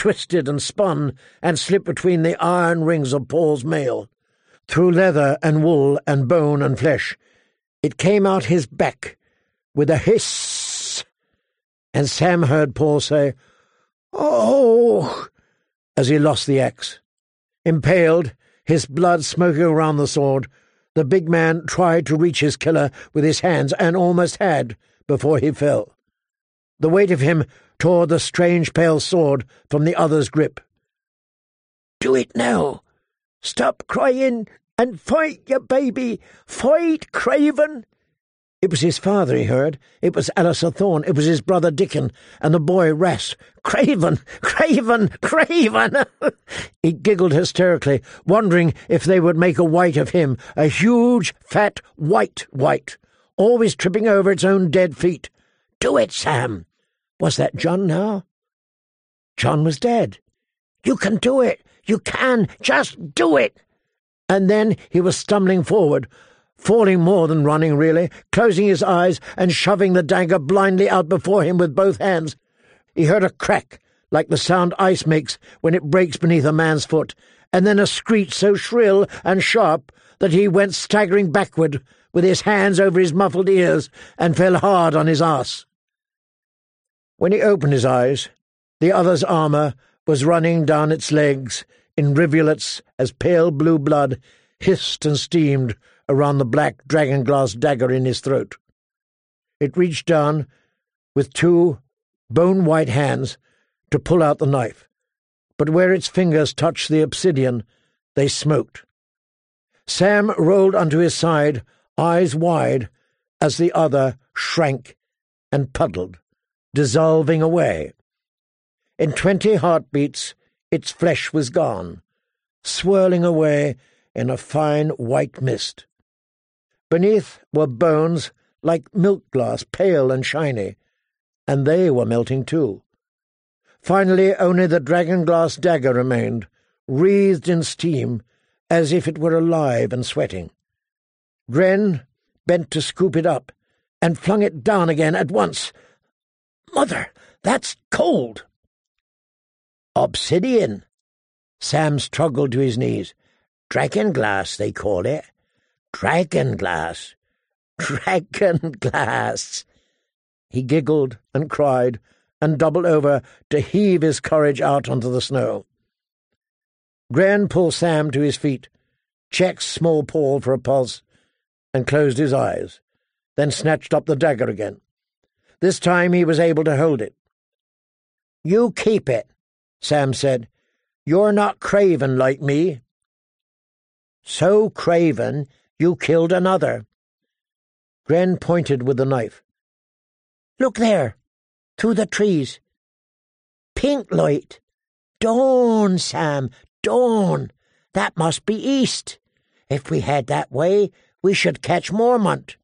twisted and spun and slipped between the iron rings of Paul's mail. Through leather and wool and bone and flesh, it came out his back with a hiss, and Sam heard Paul say, "Oh!" as he lost the axe. Impaled, his blood smoking around the sword, the big man tried to reach his killer with his hands, and almost had, before he fell. The weight of him tore the strange pale sword from the other's grip. "Do it now! Stop crying and fight, you baby! Fight, Craven!" It was his father, he heard. It was Alistair Thorne. It was his brother Dickon, and the boy rasped, "Craven! Craven! Craven!" He giggled hysterically, wondering if they would make a wight of him, a huge, fat, white wight, always tripping over its own dead feet. "Do it, Sam!" Was that John now? John was dead. "You can do it! You can! Just do it!" And then he was stumbling forward, falling more than running, really, closing his eyes and shoving the dagger blindly out before him with both hands. He heard a crack, like the sound ice makes when it breaks beneath a man's foot, and then a screech so shrill and sharp that he went staggering backward with his hands over his muffled ears and fell hard on his arse. When he opened his eyes, the other's armour was running down its legs in rivulets as pale blue blood hissed and steamed around the black dragon-glass dagger in his throat. It reached down with two bone-white hands to pull out the knife, but where its fingers touched the obsidian, they smoked. Sam rolled onto his side, eyes wide, as the other shrank and puddled, dissolving away. In 20 heartbeats, its flesh was gone, swirling away in a fine white mist. Beneath were bones like milk glass, pale and shiny, and they were melting too. Finally, only the dragon-glass dagger remained, wreathed in steam, as if it were alive and sweating. Gren bent to scoop it up, and flung it down again at once. "Mother, that's cold!" "Obsidian." Sam struggled to his knees. "Dragonglass, they call it. Dragonglass. Dragonglass." He giggled and cried and doubled over to heave his courage out onto the snow. Gren pulled Sam to his feet, checked small Paul for a pulse, and closed his eyes, then snatched up the dagger again. This time he was able to hold it. "You keep it," Sam said. "You're not Craven like me." "So Craven, you killed another." Gren pointed with the knife. "Look there, through the trees. Pink light. Dawn, Sam, dawn. That must be east. If we head that way, we should catch Mormont."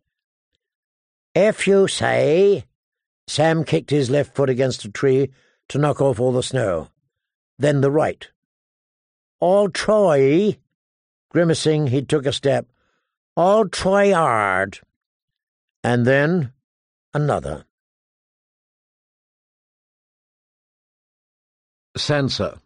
"If you say." Sam kicked his left foot against a tree to knock off all the snow. Then the right. "I'll try." Grimacing, he took a step. "I'll try hard." And then another. Sansa.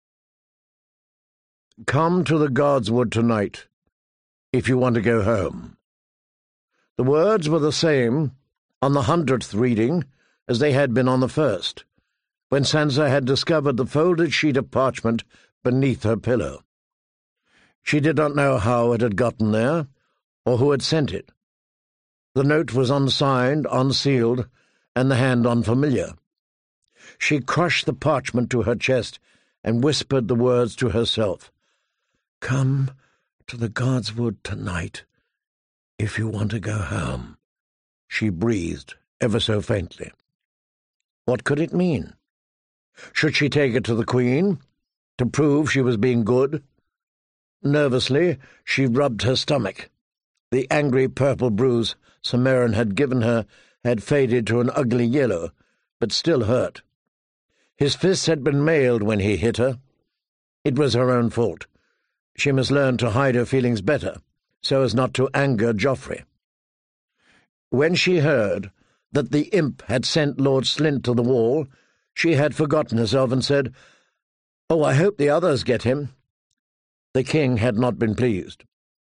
"Come to the Godswood tonight, if you want to go home." The words were the same on the 100th reading as they had been on the first, when Sansa had discovered the folded sheet of parchment beneath her pillow. She did not know how it had gotten there, or who had sent it. The note was unsigned, unsealed, and the hand unfamiliar. She crushed the parchment to her chest and whispered the words to herself. "Come to the Godswood tonight, if you want to go home," she breathed, ever so faintly. What could it mean? Should she take it to the Queen, to prove she was being good? Nervously, she rubbed her stomach. The angry purple bruise Sir Meryn had given her had faded to an ugly yellow, but still hurt. His fists had been mailed when he hit her. It was her own fault. She must learn to hide her feelings better, so as not to anger Joffrey. When she heard that the imp had sent Lord Slint to the wall, she had forgotten herself and said, Oh, I hope the others get him." The king had not been pleased.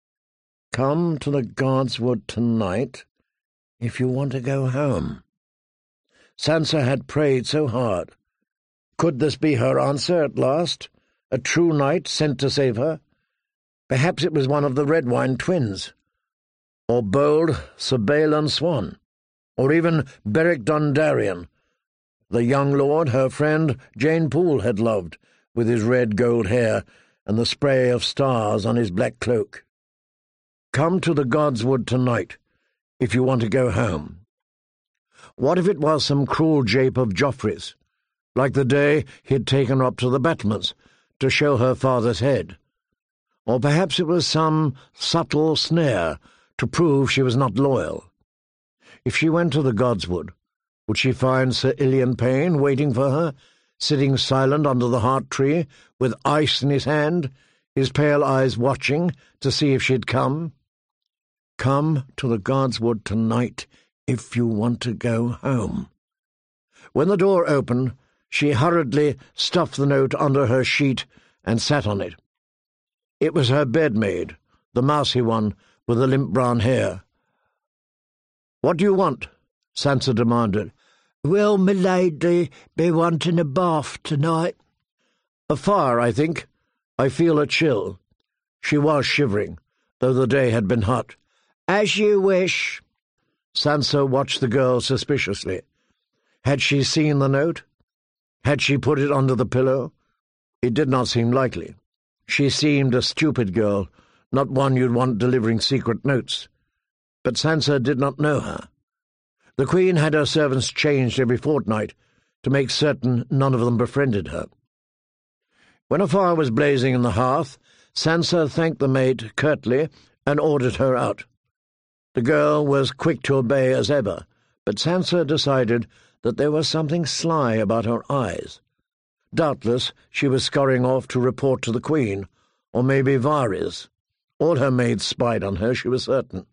"Come to the Godswood tonight if you want to go home." Sansa had prayed so hard. Could this be her answer at last? A true knight sent to save her? Perhaps it was one of the Redwyne twins, or bold Sir Balon Swan, or even Beric Dondarrion, the young lord her friend Jane Poole had loved, with his red-gold hair and the spray of stars on his black cloak. Come to the Godswood tonight, if you want to go home. What if it was some cruel jape of Joffrey's, like the day he had taken her up to the battlements to show her father's head? Or perhaps it was some subtle snare to prove she was not loyal. If she went to the Godswood, would she find Sir Ilyn Payne waiting for her, sitting silent under the heart-tree, with ice in his hand, his pale eyes watching to see if she'd come? Come to the Godswood tonight if you want to go home. When the door opened, she hurriedly stuffed the note under her sheet and sat on it. It was her bedmaid, the mousy one with the limp brown hair. "What do you want?" Sansa demanded. "Will milady be wanting a bath tonight?" "A fire, I think. I feel a chill." She was shivering, though the day had been hot. "As you wish." Sansa watched the girl suspiciously. Had she seen the note? Had she put it under the pillow? It did not seem likely. She seemed a stupid girl, not one you'd want delivering secret notes. But Sansa did not know her. The Queen had her servants changed every fortnight to make certain none of them befriended her. When a fire was blazing in the hearth, Sansa thanked the maid curtly and ordered her out. The girl was quick to obey as ever, but Sansa decided that there was something sly about her eyes. Doubtless she was scurrying off to report to the Queen, or maybe Varys. All her maids spied on her, she was certain.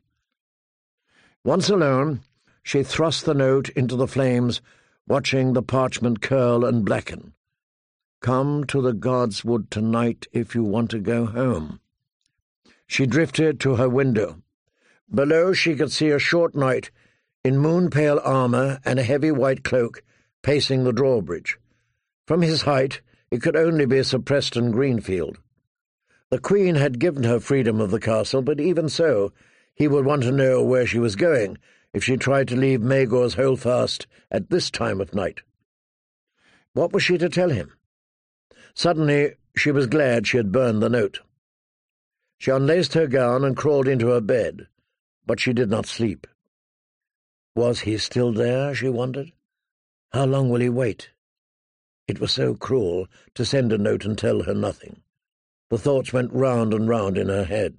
Once alone, she thrust the note into the flames, watching the parchment curl and blacken. Come to the Godswood tonight if you want to go home. She drifted to her window. Below she could see a short knight, in moon-pale armour and a heavy white cloak, pacing the drawbridge. From his height, it could only be Sir Preston Greenfield. The Queen had given her freedom of the castle, but even so, he would want to know where she was going if she tried to leave Maegor's Holdfast at this time of night. What was she to tell him? Suddenly she was glad she had burned the note. She unlaced her gown and crawled into her bed, but she did not sleep. Was he still there, she wondered? How long will he wait? It was so cruel to send a note and tell her nothing. The thoughts went round and round in her head.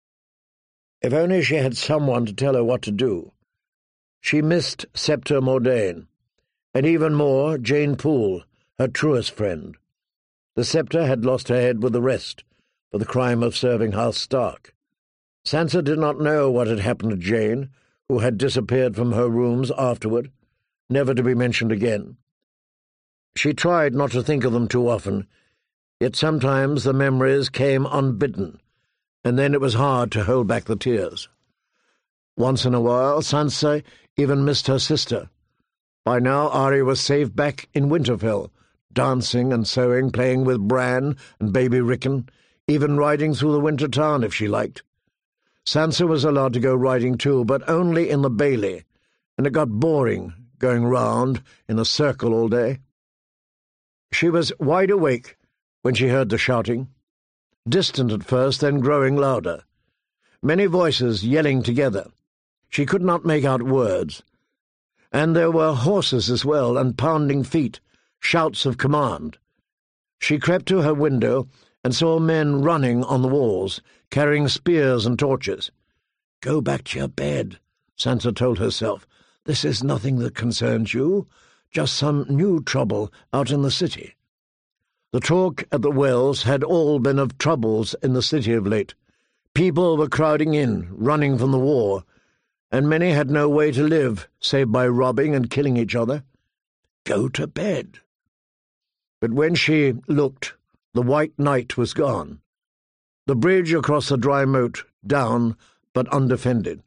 If only she had someone to tell her what to do. She missed Septa Mordane, and even more Jane Poole, her truest friend. The Septa had lost her head with the rest for the crime of serving House Stark. Sansa did not know what had happened to Jane, who had disappeared from her rooms afterward, never to be mentioned again. She tried not to think of them too often, yet sometimes the memories came unbidden, and then it was hard to hold back the tears. Once in a while Sansa even missed her sister. By now Arya was safe back in Winterfell, dancing and sewing, playing with Bran and baby Rickon, even riding through the winter town if she liked. Sansa was allowed to go riding too, but only in the Bailey, and it got boring going round in a circle all day. She was wide awake when she heard the shouting, distant at first, then growing louder. Many voices yelling together. She could not make out words. And there were horses as well, and pounding feet, shouts of command. She crept to her window and saw men running on the walls, carrying spears and torches. "Go back to your bed," Sansa told herself. "This is nothing that concerns you, just some new trouble out in the city." The talk at the wells had all been of troubles in the city of late. People were crowding in, running from the war, and many had no way to live save by robbing and killing each other. Go to bed. But when she looked, The White Knight was gone. The bridge across the dry moat down, but undefended.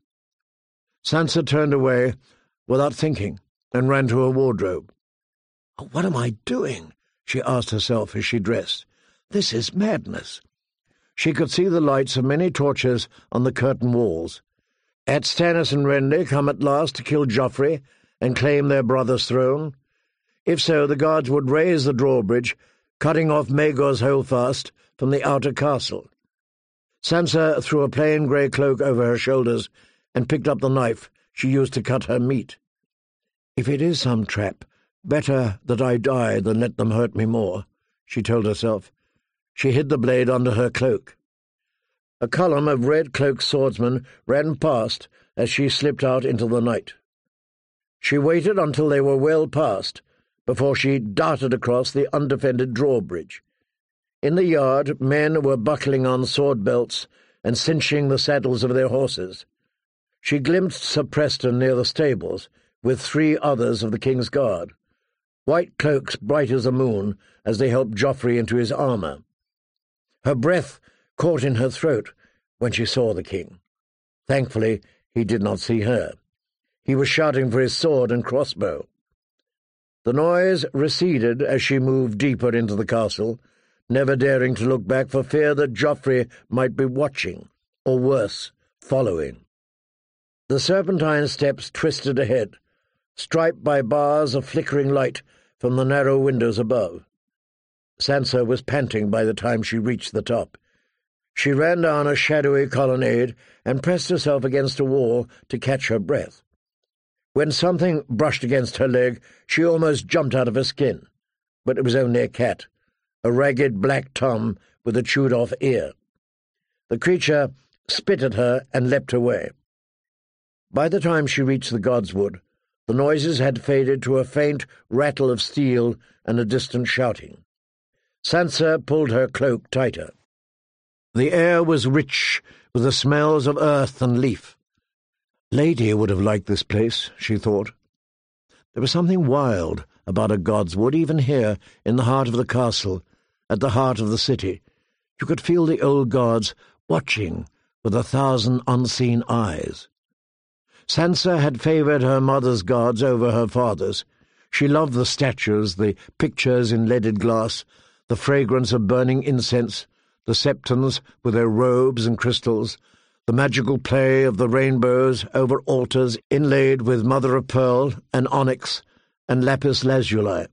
Sansa turned away without thinking and ran to her wardrobe. "What am I doing?" she asked herself as she dressed. "This is madness." She could see the lights of many torches on the curtain walls. Had Stannis and Renly come at last to kill Joffrey and claim their brother's throne? If so, the guards would raise the drawbridge, cutting off Maegor's holdfast from the outer castle. Sansa threw a plain grey cloak over her shoulders and picked up the knife she used to cut her meat. "If it is some trap, better that I die than let them hurt me more," she told herself. She hid the blade under her cloak. A column of red-cloaked swordsmen ran past as she slipped out into the night. She waited until they were well past before she darted across the undefended drawbridge. In the yard, men were buckling on sword belts and cinching the saddles of their horses. She glimpsed Sir Preston near the stables, with 3 others of the King's Guard, white cloaks bright as the moon as they helped Joffrey into his armour. Her breath caught in her throat when she saw the king. Thankfully, he did not see her. He was shouting for his sword and crossbow. The noise receded as she moved deeper into the castle, never daring to look back for fear that Joffrey might be watching, or worse, following. The serpentine steps twisted ahead, striped by bars of flickering light from the narrow windows above. Sansa was panting by the time she reached the top. She ran down a shadowy colonnade and pressed herself against a wall to catch her breath. When something brushed against her leg, she almost jumped out of her skin. But it was only a cat, a ragged black tom with a chewed-off ear. The creature spit at her and leapt away. By the time she reached the Godswood, the noises had faded to a faint rattle of steel and a distant shouting. Sansa pulled her cloak tighter. The air was rich with the smells of earth and leaf. Lady would have liked this place, she thought. There was something wild about a Godswood, even here, in the heart of the castle, at the heart of the city. You could feel the old gods watching with 1,000 unseen eyes. Sansa had favoured her mother's gods over her father's. She loved the statues, the pictures in leaded glass, the fragrance of burning incense, the septons with their robes and crystals, the magical play of the rainbows over altars inlaid with mother-of-pearl and onyx and lapis lazuli.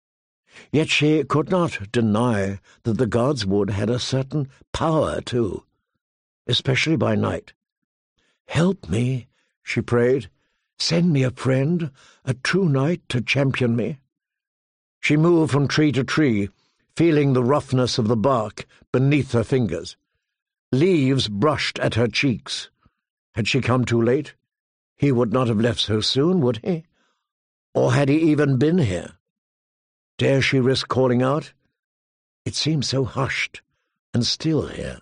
Yet she could not deny that the Godswood had a certain power, too, especially by night. "Help me," she prayed. "Send me a friend, a true knight to champion me." She moved from tree to tree, feeling the roughness of the bark beneath her fingers. Leaves brushed at her cheeks. Had she come too late? He would not have left so soon, would he? Or had he even been here? Dare she risk calling out? It seemed so hushed and still here.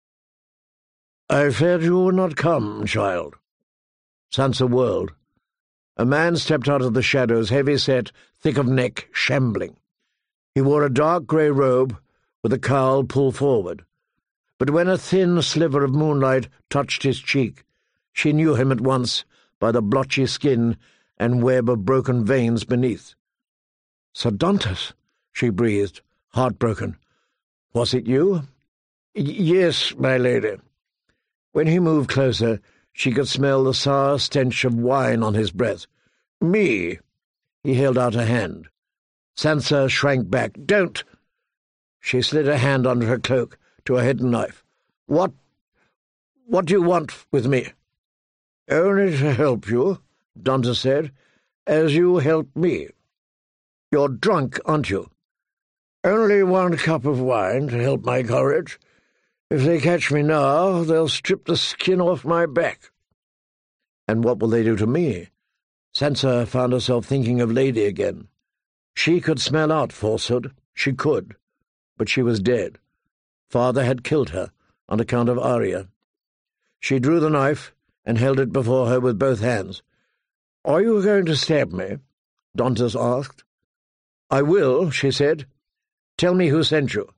"I feared you would not come, child." Sansa whirled. A man stepped out of the shadows, heavy-set, thick of neck, shambling. He wore a dark grey robe with a cowl pulled forward, but when a thin sliver of moonlight touched his cheek, she knew him at once by the blotchy skin and web of broken veins beneath. "Sir Dontas," she breathed, heartbroken. "Was it you?" "Yes, my lady." When he moved closer, she could smell the sour stench of wine on his breath. "Me." He held out a hand. Sansa shrank back. "Don't!" She slid a hand under her cloak to a hidden knife. What do you want with me?" "Only to help you," Dontas said, "as you helped me. You're drunk, aren't you?" "Only 1 cup of wine to help my courage. If they catch me now, they'll strip the skin off my back." "And what will they do to me?" Sansa found herself thinking of Lady again. She could smell out falsehood. She could. But she was dead. Father had killed her on account of Arya. She drew the knife and held it before her with both hands. "Are you going to stab me?" Dontas asked. "I will," she said. "Tell me who sent you.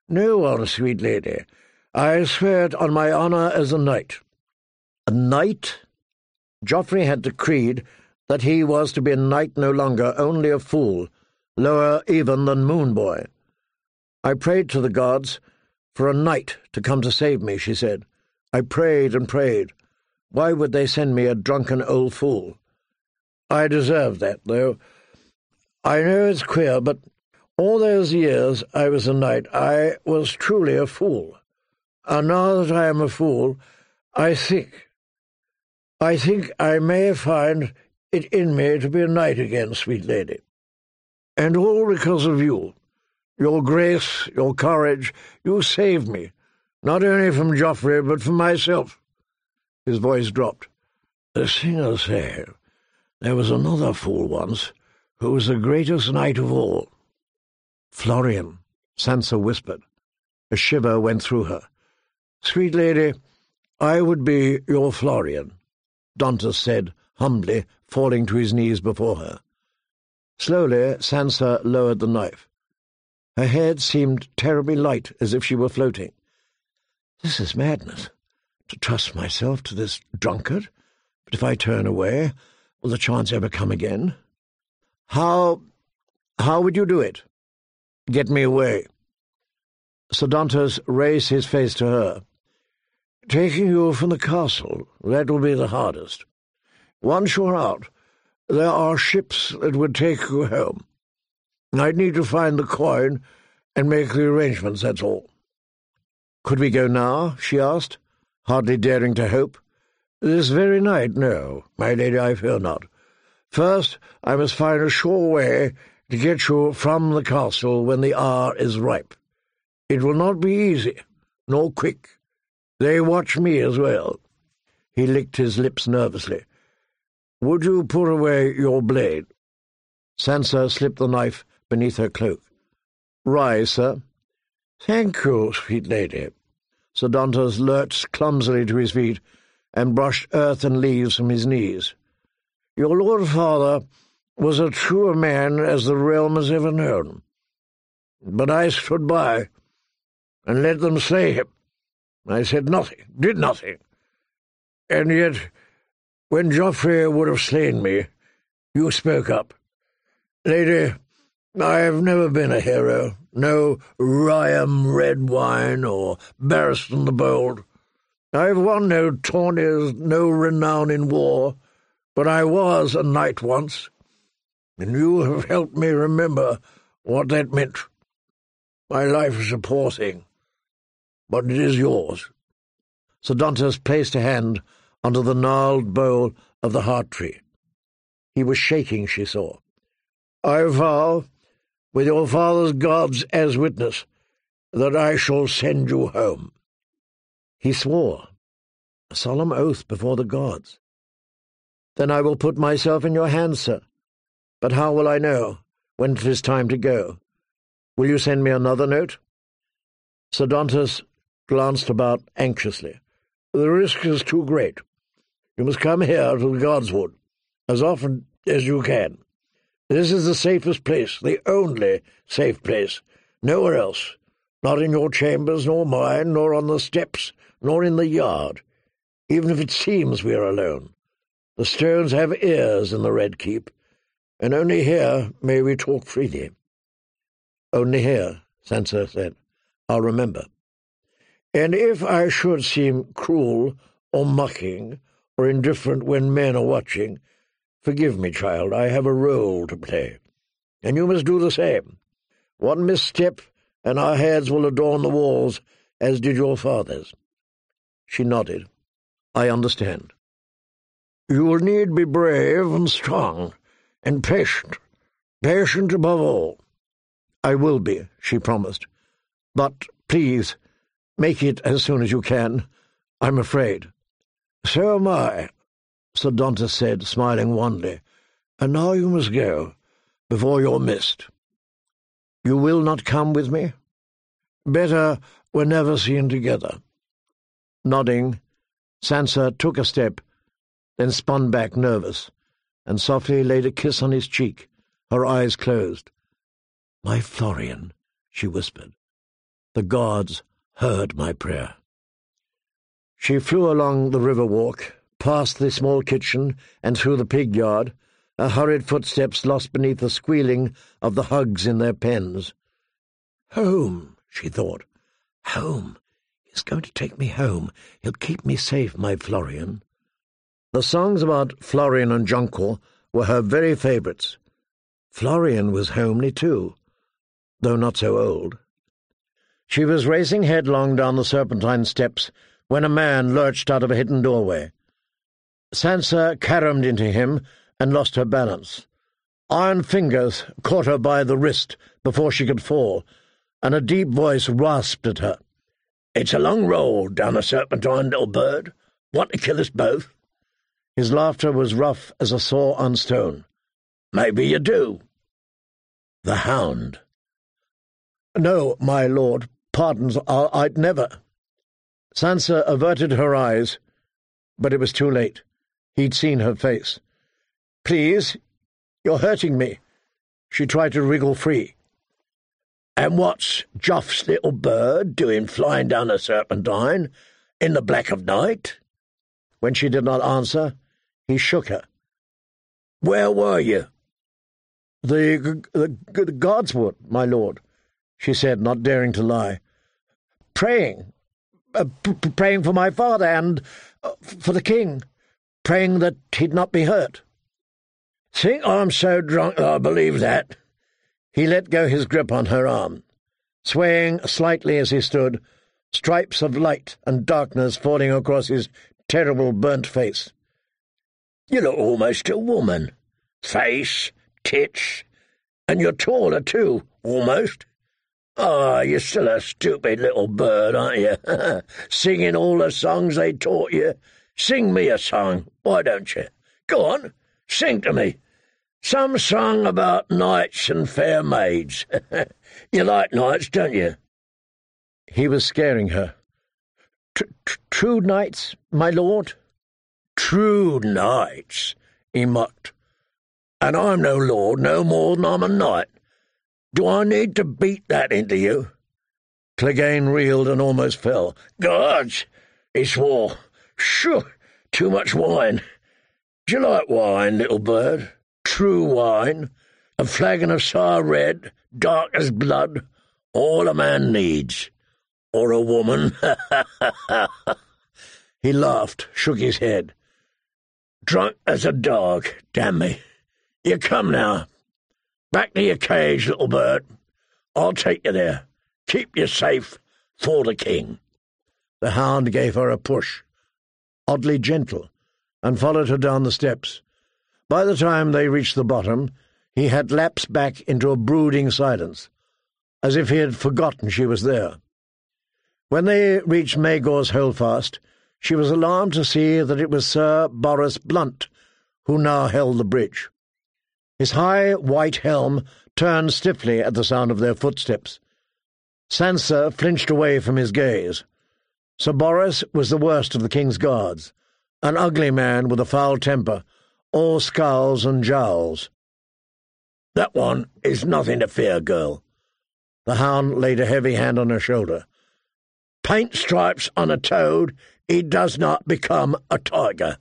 No one, sweet lady. I swear it on my honour as a knight. A knight? Joffrey had decreed that he was to be a knight no longer, only a fool, lower even than Moonboy. I prayed to the gods for a knight to come to save me, she said. I prayed and prayed. Why would they send me a drunken old fool? I deserved that, though. I know it's queer, but all those years I was a knight, I was truly a fool. And now that I am a fool, I think I may find it in me to be a knight again, sweet lady. And all because of you. Your grace, your courage, you saved me, not only from Joffrey, but from myself. His voice dropped. The singers say there was another fool once who was the greatest knight of all. Florian, Sansa whispered. A shiver went through her. Sweet lady, I would be your Florian, Dantas said, humbly, falling to his knees before her. Slowly, Sansa lowered the knife. Her head seemed terribly light, as if she were floating. This is madness, to trust myself to this drunkard. But if I turn away, will the chance ever come again? How would you do it? Get me away. Sir Dantas raised his face to her. Taking you from the castle, that will be the hardest. Once you're out, there are ships that would take you home. I'd need to find the coin and make the arrangements, that's all. Could we go now? She asked, hardly daring to hope. This very night, no, my lady, I fear not. First, I must find a sure way to get you from the castle when the hour is ripe. It will not be easy, nor quick. They watch me as well. He licked his lips nervously. Would you put away your blade? Sansa slipped the knife beneath her cloak. Rise, sir. Thank you, sweet lady. Sir Dantas lurched clumsily to his feet and brushed earth and leaves from his knees. Your lord father was as true a man as the realm has ever known. But I stood by and let them slay him. I said nothing, did nothing. And yet, when Joffrey would have slain me, you spoke up. Lady, I have never been a hero, no Ryam red wine or Barristan the Bold. I have won no tourneys, no renown in war, but I was a knight once, and you have helped me remember what that meant. My life is a poor thing, but it is yours. Sir Dantas placed a hand under the gnarled bole of the heart-tree. He was shaking, she saw. I vow, with your father's gods as witness, that I shall send you home. He swore, a solemn oath before the gods. Then I will put myself in your hands, sir. But how will I know when it is time to go? Will you send me another note? Sir Dantas glanced about anxiously. The risk is too great. You must come here to the Godswood, as often as you can. This is the safest place, the only safe place. Nowhere else. Not in your chambers, nor mine, nor on the steps, nor in the yard. Even if it seems we are alone. The stones have ears in the Red Keep, and only here may we talk freely. Only here, Sansa said. I'll remember. And if I should seem cruel or mocking or indifferent when men are watching, forgive me, child, I have a role to play, and you must do the same. One misstep, and our heads will adorn the walls, as did your father's. She nodded. I understand. You will need be brave and strong, and patient above all. I will be, she promised. But, please, make it as soon as you can. I'm afraid. So am I, Sir Dantas said, smiling wanly. And now you must go, before you're missed. You will not come with me? Better we're never seen together. Nodding, Sansa took a step, then spun back nervous, and softly laid a kiss on his cheek, her eyes closed. My Florian, she whispered. The gods heard my prayer. She flew along the river walk, past the small kitchen and through the pig yard, her hurried footsteps lost beneath the squealing of the hogs in their pens. Home, she thought. Home. He's going to take me home. He'll keep me safe, my Florian. The songs about Florian and Jonquil were her very favourites. Florian was homely too, though not so old. She was racing headlong down the serpentine steps when a man lurched out of a hidden doorway. Sansa caromed into him and lost her balance. Iron fingers caught her by the wrist before she could fall, and a deep voice rasped at her. "It's a long roll down the serpentine, little bird. Want to kill us both?" His laughter was rough as a saw on stone. "Maybe you do." The Hound. "No, my lord, pardons, I'd never." Sansa averted her eyes, but it was too late. He'd seen her face. "Please, you're hurting me." She tried to wriggle free. "And what's Joff's little bird doing flying down the serpentine in the black of night?" When she did not answer, he shook her. "Where were you?" The Godswood, my lord," she said, not daring to lie. "Praying. Praying for my father and for the king. Praying that he'd not be hurt." "Think I'm so drunk that I believe that?" He let go his grip on her arm. Swaying slightly as he stood, stripes of light and darkness falling across his terrible burnt face. "You look almost a woman. Face, tits, and you're taller too, almost. Ah, you're still a stupid little bird, aren't you? Singing all the songs they taught you. Sing me a song, why don't you? Go on, sing to me. Some song about knights and fair maids. You like knights, don't you?" He was scaring her. "True knights, my lord?" "True knights," he mocked. "And I'm no lord no more than I'm a knight. Do I need to beat that into you?" Clegane reeled and almost fell. "Gods!" he swore. "Shoo! Too much wine. Do you like wine, little bird? True wine. A flagon of sour red, dark as blood. All a man needs. Or a woman." He laughed, shook his head. "Drunk as a dog, damn me. You come now. Back to your cage, little bird. I'll take you there. Keep you safe for the king." The Hound gave her a push, oddly gentle, and followed her down the steps. By the time they reached the bottom, he had lapsed back into a brooding silence, as if he had forgotten she was there. When they reached Maegor's Holdfast, she was alarmed to see that it was Sir Boros Blunt who now held the bridge. His high white helm turned stiffly at the sound of their footsteps. Sansa flinched away from his gaze. Sir Boros was the worst of the king's guards, an ugly man with a foul temper, all scowls and jowls. "That one is nothing to fear, girl." The Hound laid a heavy hand on her shoulder. "Paint stripes on a toad, he does not become a tiger."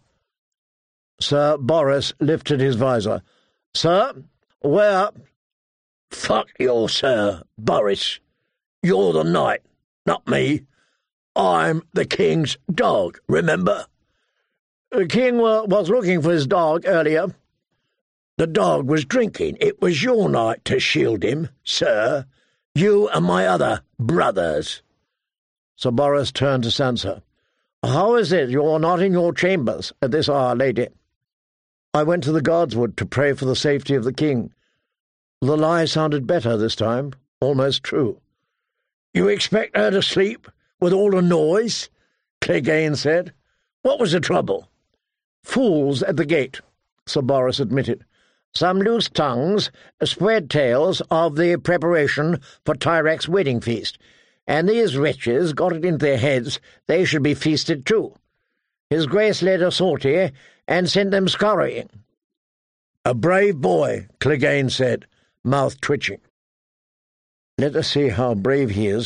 Sir Boros lifted his visor. "Sir, where—" "Fuck your Sir Boris. You're the knight, not me. I'm the king's dog, remember?" "The king was looking for his dog earlier." "The dog was drinking. It was your night to shield him, sir. You and my other brothers." Sir Boros turned to Sansa. "How is it you're not in your chambers at this hour, lady?" "I went to the Godswood to pray for the safety of the king." The lie sounded better this time, almost true. "You expect her to sleep with all the noise?" Clegane said. "What was the trouble?" "Fools at the gate," Sir Boros admitted. "Some loose tongues spread tales of the preparation for Tyrek's wedding feast, and these wretches got it into their heads they should be feasted too. His Grace led a sortie and sent them scurrying." "A brave boy," Clegane said, mouth twitching. "Let us see how brave he is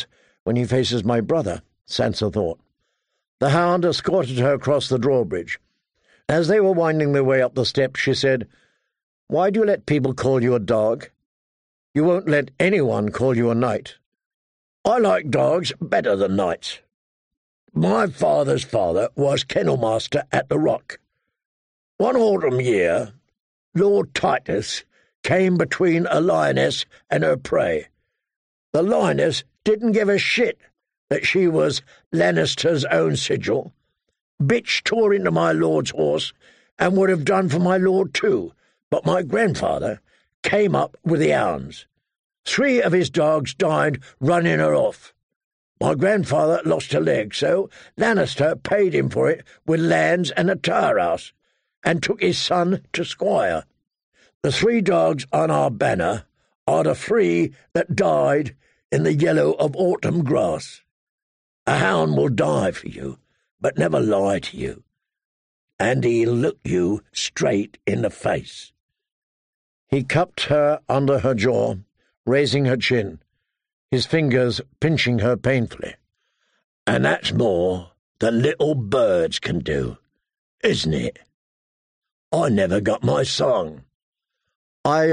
when he faces my brother, Sansa thought. The hound escorted her across the drawbridge. As they were winding their way up the steps, she said, "Why do you let people call you a dog? You won't let anyone call you a knight." "I like dogs better than knights. My father's father was kennel-master at the Rock. One autumn year, Lord Titus came between a lioness and her prey. The lioness didn't give a shit that she was Lannister's own sigil. Bitch tore into my lord's horse and would have done for my lord too, but my grandfather came up with the hounds. 3 of his dogs died running her off. My grandfather lost a leg, so Lannister paid him for it with lands and a tower house, and took his son to squire. The 3 dogs on our banner are the 3 that died in the yellow of autumn grass. A hound will die for you, but never lie to you, and he'll look you straight in the face." He cupped her under her jaw, raising her chin, his fingers pinching her painfully. "And that's more than little birds can do, isn't it? I never got my song." I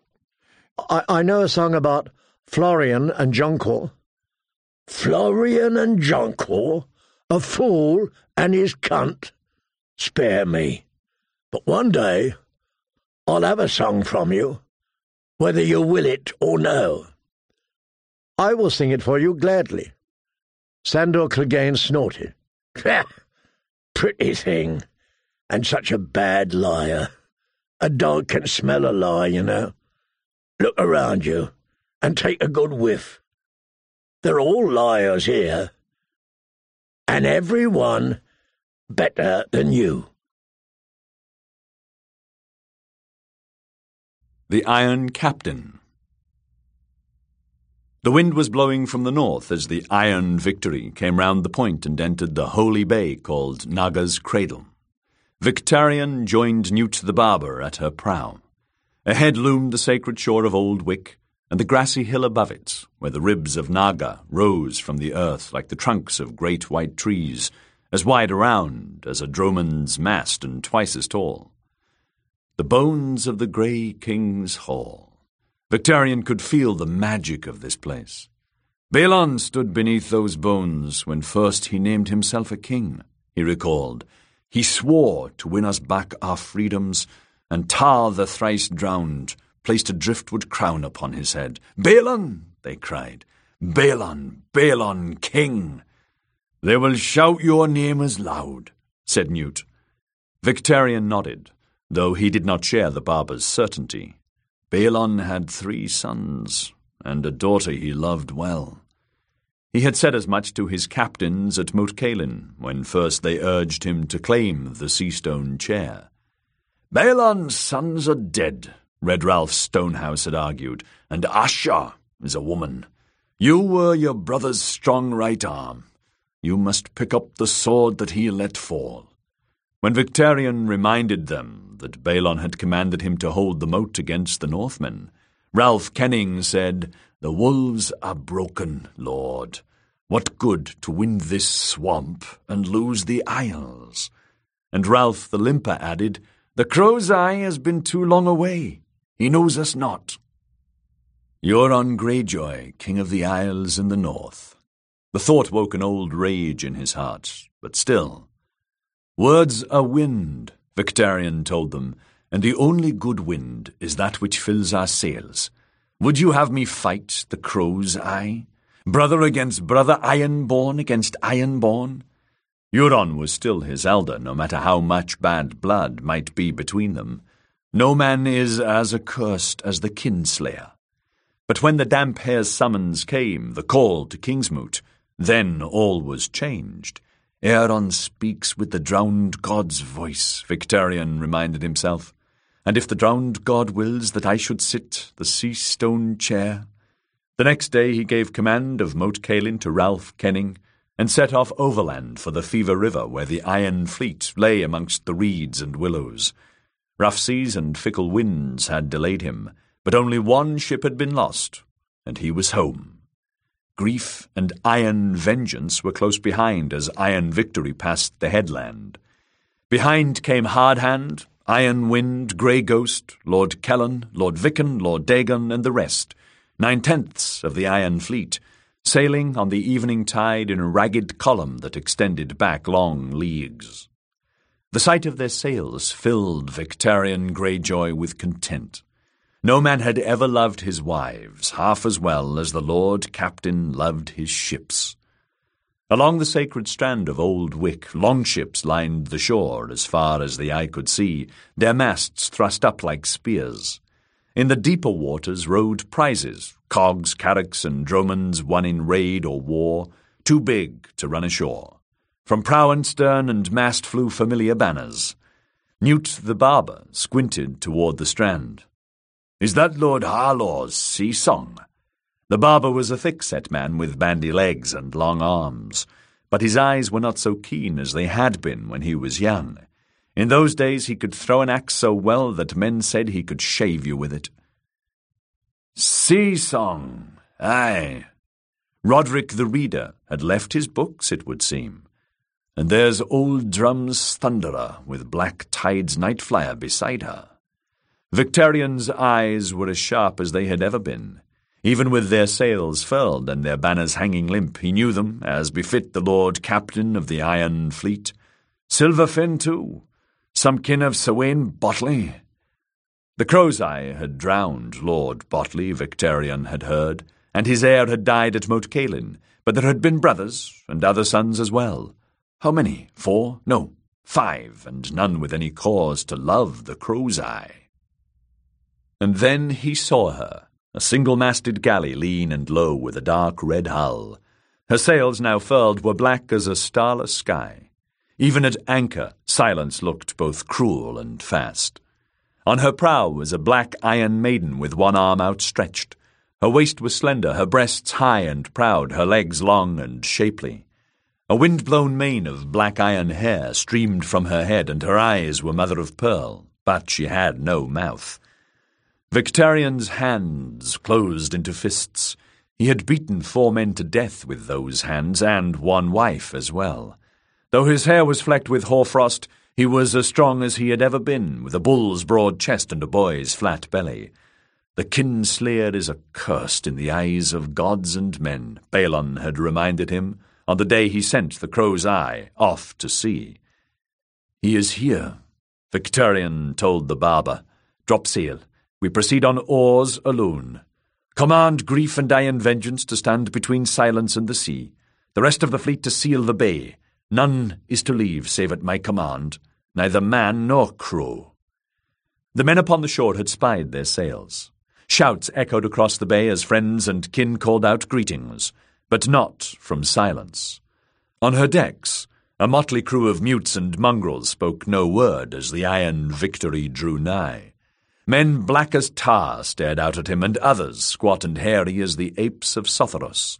know a song about Florian and Jonquil." "Florian and Jonquil? A fool and his cunt? Spare me. But one day I'll have a song from you, whether you will it or no." "I will sing it for you gladly." Sandor Clegane snorted. "Pretty thing, and such a bad liar. A dog can smell a lie, you know. Look around you, and take a good whiff. They're all liars here, and every one better than you." The Iron Captain. The wind was blowing from the north as the Iron Victory came round the point and entered the holy bay called Naga's Cradle. Victarion joined Newt the Barber at her prow. Ahead loomed the sacred shore of Old Wick, and the grassy hill above it, where the ribs of Naga rose from the earth like the trunks of great white trees, as wide around as a dromon's mast and twice as tall. The bones of the Grey King's Hall. Victarion could feel the magic of this place. Balon stood beneath those bones when first he named himself a king, he recalled. He swore to win us back our freedoms, and Tar the thrice-drowned placed a driftwood crown upon his head. "Balon!" they cried. "Balon, Balon, king!" "They will shout your name as loud," said Newt. Victarion nodded, though he did not share the barber's certainty. Balon had 3 sons, and a daughter he loved well. He had said as much to his captains at Moat Cailin, when first they urged him to claim the Seastone chair. "Balon's sons are dead," Red Ralph Stonehouse had argued, "and Asha is a woman. You were your brother's strong right arm. You must pick up the sword that he let fall." When Victarion reminded them that Balon had commanded him to hold the moat against the Northmen, Ralph Kenning said, "The wolves are broken, Lord. What good to win this swamp and lose the Isles?" And Ralph the Limper added, "The Crow's Eye has been too long away. He knows us not." Euron Greyjoy, King of the Isles in the north. The thought woke an old rage in his heart, but still. "Words are wind," Victarion told them, "and the only good wind is that which fills our sails. Would you have me fight the Crow's Eye? Brother against brother, Ironborn against Ironborn?" Euron was still his elder, no matter how much bad blood might be between them. No man is as accursed as the kinslayer. But when the damp hare's summons came, the call to Kingsmoot, then all was changed. Aeron speaks with the drowned god's voice, Victarion reminded himself. And if the drowned god wills that I should sit the sea-stone chair. The next day he gave command of Moat Cailin to Ralph Kenning, and set off overland for the Fever River, where the Iron Fleet lay amongst the reeds and willows. Rough seas and fickle winds had delayed him, but only one ship had been lost, and he was home. Grief and Iron Vengeance were close behind as Iron Victory passed the headland. Behind came Hard Hand, Iron Wind, Grey Ghost, Lord Kellan, Lord Vicken, Lord Dagon, and the rest, 9/10 of the Iron Fleet, sailing on the evening tide in a ragged column that extended back long leagues. The sight of their sails filled Victarion Greyjoy with content. No man had ever loved his wives half as well as the Lord Captain loved his ships. Along the sacred strand of Old Wick, longships lined the shore as far as the eye could see, their masts thrust up like spears. In the deeper waters rode prizes, cogs, carracks, and dromons won in raid or war, too big to run ashore. From prow and stern and mast flew familiar banners. Newt the Barber squinted toward the strand. "Is that Lord Harlaw's sea song?" The barber was a thick-set man with bandy legs and long arms, but his eyes were not so keen as they had been when he was young. In those days he could throw an axe so well that men said he could shave you with it. "Sea song, aye." Roderick the Reader had left his books, it would seem. And there's Old Drum's Thunderer with Black Tide's Night Flyer beside her. Victarion's eyes were as sharp as they had ever been. Even with their sails furled and their banners hanging limp, he knew them, as befit the Lord Captain of the Iron Fleet. Silverfin, too, some kin of Sawain Botley. The Crow's Eye had drowned Lord Botley, Victarion had heard, and his heir had died at Moat Cailin, but there had been brothers and other sons as well. How many? 4? No, 5, and none with any cause to love the Crow's Eye. And then he saw her, a single-masted galley, lean and low, with a dark red hull. Her sails, now furled, were black as a starless sky. Even at anchor, Silence looked both cruel and fast. On her prow was a black iron maiden with one arm outstretched. Her waist was slender, her breasts high and proud, her legs long and shapely. A wind-blown mane of black iron hair streamed from her head, and her eyes were mother of pearl, but she had no mouth. Victarion's hands closed into fists. He had beaten 4 men to death with those hands, and 1 wife as well. Though his hair was flecked with hoarfrost, he was as strong as he had ever been, with a bull's broad chest and a boy's flat belly. The Kinslayer is accursed in the eyes of gods and men, Balon had reminded him, on the day he sent the Crow's Eye off to sea. "He is here," Victarion told the barber. "Drop sail. We proceed on oars alone. Command Grief and Iron Vengeance to stand between Silence and the sea. The rest of the fleet to seal the bay. None is to leave save at my command, neither man nor crow." The men upon the shore had spied their sails. Shouts echoed across the bay as friends and kin called out greetings, but not from Silence. On her decks, a motley crew of mutes and mongrels spoke no word as the Iron Victory drew nigh. Men black as tar stared out at him, and others squat and hairy as the apes of Sothoros.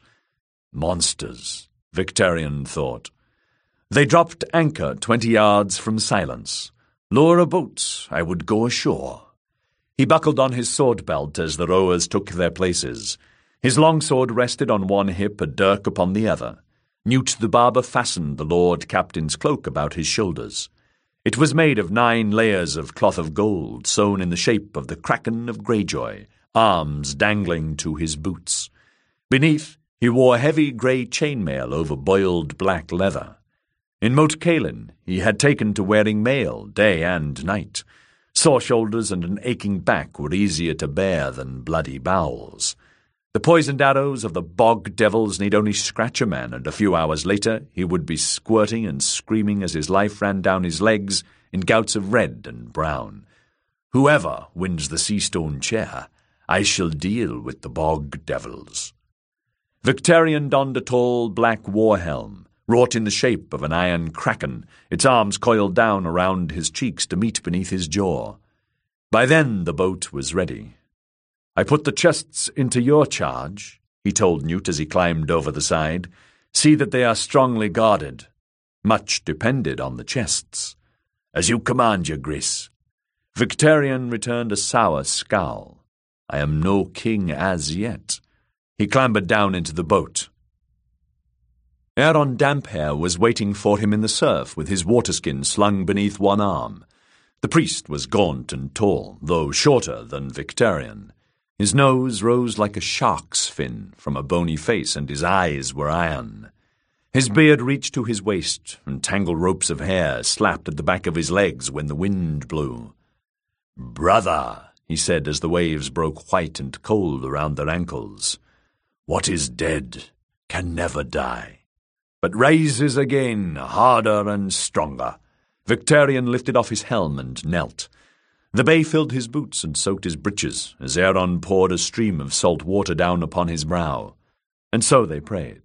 Monsters, Victarion thought. They dropped anchor 20 yards from Silence. "Lower a boat, I would go ashore." He buckled on his sword belt as the rowers took their places. His long sword rested on one hip, a dirk upon the other. Newt the Barber fastened the Lord Captain's cloak about his shoulders. It was made of 9 layers of cloth of gold, sewn in the shape of the Kraken of Greyjoy, arms dangling to his boots. Beneath, he wore heavy grey chainmail over boiled black leather. In Moat Cailin, he had taken to wearing mail day and night. Sore shoulders and an aching back were easier to bear than bloody bowels. The poisoned arrows of the bog devils need only scratch a man, and a few hours later he would be squirting and screaming as his life ran down his legs in gouts of red and brown. "Whoever wins the Seastone chair, I shall deal with the bog devils." Victarion donned a tall black war helm, wrought in the shape of an iron kraken, its arms coiled down around his cheeks to meet beneath his jaw. By then the boat was ready. "I put the chests into your charge," he told Newt as he climbed over the side. "See that they are strongly guarded." Much depended on the chests. "As you command, your grace." Victarion returned a sour scowl. "I am no king as yet." He clambered down into the boat. Aeron Damphair was waiting for him in the surf with his waterskin slung beneath one arm. The priest was gaunt and tall, though shorter than Victarion. His nose rose like a shark's fin from a bony face, and his eyes were iron. His beard reached to his waist, and tangled ropes of hair slapped at the back of his legs when the wind blew. "Brother," he said as the waves broke white and cold around their ankles, "what is dead can never die, but rises again, harder and stronger." Victarion lifted off his helm and knelt. The bay filled his boots and soaked his breeches as Aeron poured a stream of salt water down upon his brow. And so they prayed.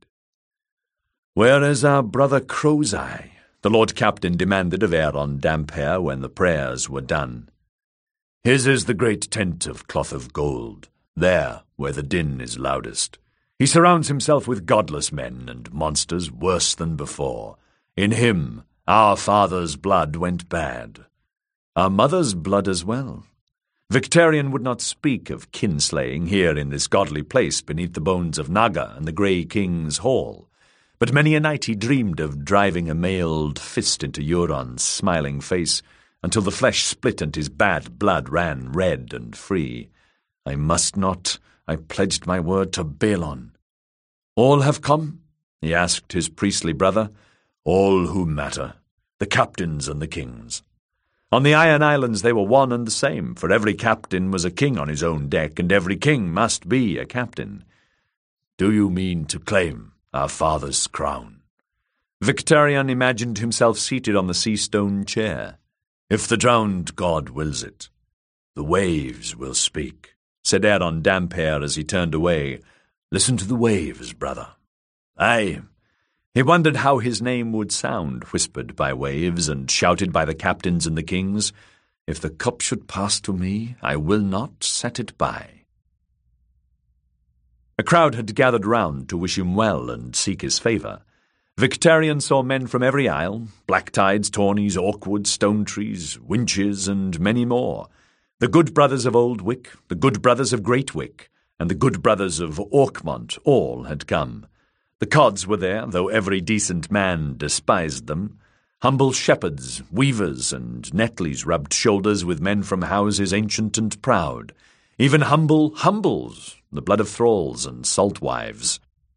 "Where is our brother Crow's-Eye?" the Lord Captain demanded of Aeron Damphair when the prayers were done. "His is the great tent of cloth of gold, there where the din is loudest. He surrounds himself with godless men and monsters worse than before. In him our father's blood went bad. Our mother's blood as well." Victarion would not speak of kinslaying here in this godly place beneath the bones of Naga and the Grey King's hall, but many a night he dreamed of driving a mailed fist into Euron's smiling face until the flesh split and his bad blood ran red and free. "I must not. I pledged my word to Balon." "All have come?" he asked his priestly brother. "All who matter, the captains and the kings." On the Iron Islands they were one and the same, for every captain was a king on his own deck, and every king must be a captain. "Do you mean to claim our father's crown?" Victarion imagined himself seated on the sea-stone chair. "If the drowned god wills it, the waves will speak," said Aeron Damphair as he turned away. "Listen to the waves, brother." "Aye." He wondered how his name would sound, whispered by waves and shouted by the captains and the kings. "If the cup should pass to me, I will not set it by." A crowd had gathered round to wish him well and seek his favour. Victarion saw men from every isle, Blacktides, Tawnies, Orkwoods, Stonetrees, Winches, and many more. The good brothers of Old Wick, the good brothers of Great Wick, and the good brothers of Orkmont all had come. The Cods were there, though every decent man despised them. Humble shepherds, weavers, and Netleys rubbed shoulders with men from houses ancient and proud. Even humble humbles, the blood of thralls and salt wives.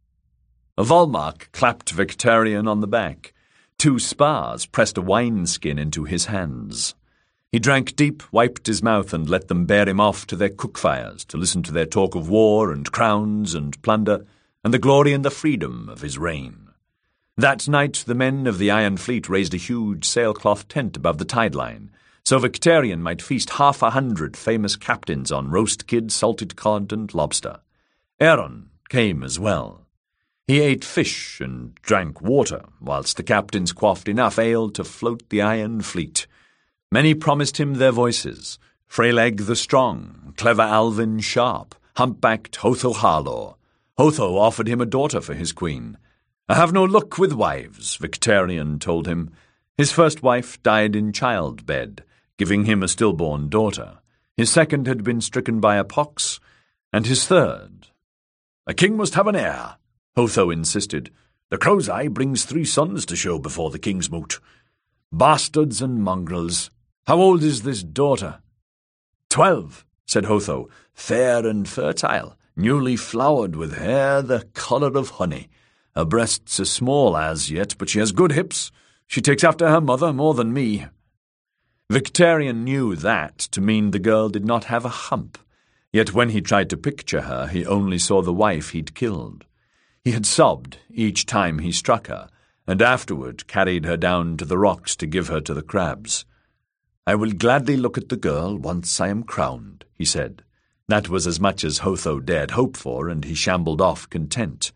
Volmark clapped Victarion on the back. 2 spars pressed a wineskin into his hands. He drank deep, wiped his mouth, and let them bear him off to their cook-fires to listen to their talk of war and crowns and plunder, and the glory and the freedom of his reign. That night the men of the Iron Fleet raised a huge sailcloth tent above the tide-line, so Victarion might feast 100 famous captains on roast kid, salted cod, and lobster. Aeron came as well. He ate fish and drank water, whilst the captains quaffed enough ale to float the Iron Fleet. Many promised him their voices: Freyleg the Strong, clever Alvin Sharp, humpbacked Hotho Harlaw. Hotho offered him a daughter for his queen. "I have no luck with wives," Victarion told him. His first wife died in childbed, giving him a stillborn daughter. His second had been stricken by a pox, and his third— "A king must have an heir," Hotho insisted. "The Crow's-Eye brings 3 sons to show before the king's moot. Bastards and mongrels. How old is this daughter?" 12, said Hotho, "fair and fertile, newly flowered with hair the colour of honey. Her breasts are small as yet, but she has good hips. She takes after her mother more than me." Victarion knew that to mean the girl did not have a hump, yet when he tried to picture her, he only saw the wife he'd killed. He had sobbed each time he struck her, and afterward carried her down to the rocks to give her to the crabs. "I will gladly look at the girl once I am crowned," he said. That was as much as Hotho dared hope for, and he shambled off content.